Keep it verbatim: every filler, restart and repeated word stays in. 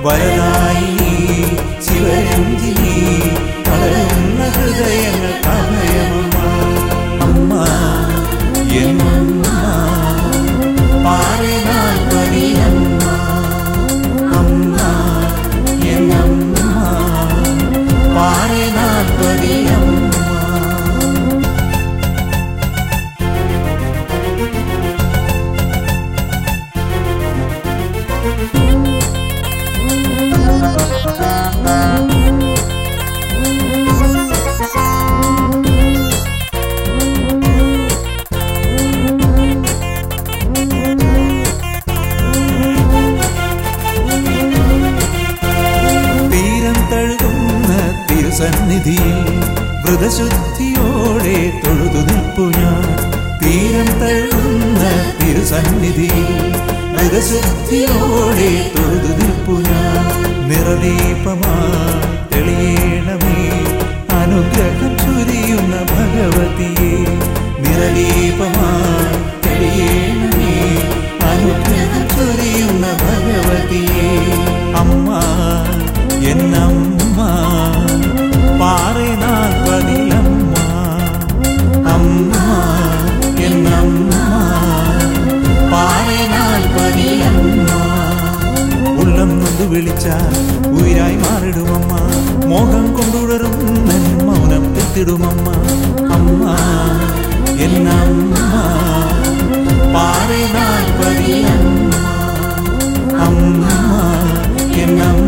വരദായി ശിവരഞ്ജിനി തളരുന്ന ഹൃദയങ്ങൾ അഭയമമ്മ അമ്മ എന്നമ്മ പാരനാൾ പതിയമ്മ അമ്മ എന്നമ്മ പാരനാൾ പതിയമ്മ സന്നിധിയിൽ വ്രതശുദ്ധിയോടെ തൊഴുതു നിൽപ്പു ഞാൻ തീരം തഴുകുന്ന തിരുസന്നിധിയിൽ വ്രതശുദ്ധിയോടെ തൊഴുതു നിൽപ്പു ഞാൻ നിറദീപമായി തെളിയണമേ അനുഗ്രഹം ചൊരിയുന്ന ഭഗവതിയെ നിറദീപമായി തെളിയണമേ അനുഗ്രഹം ചൊരിയുന്ന ഭഗവതിയെ അമ്മ എന്നമ്മ പാരനാൾ പതിയമ്മ അമ്മ എന്നമ്മ പാരനാൾ പതിയമ്മ ഉള്ളം നൊന്തു വിളിച്ചാൽ ഉയരായി മാറിടുമമ്മ മോഹം കൊണ്ടുടരും നെൻ മൗനം തെത്തിടുമമ്മ അമ്മ എന്നമ്മ പാരനാൾ പതിയമ്മ അമ്മ എന്നമ്മ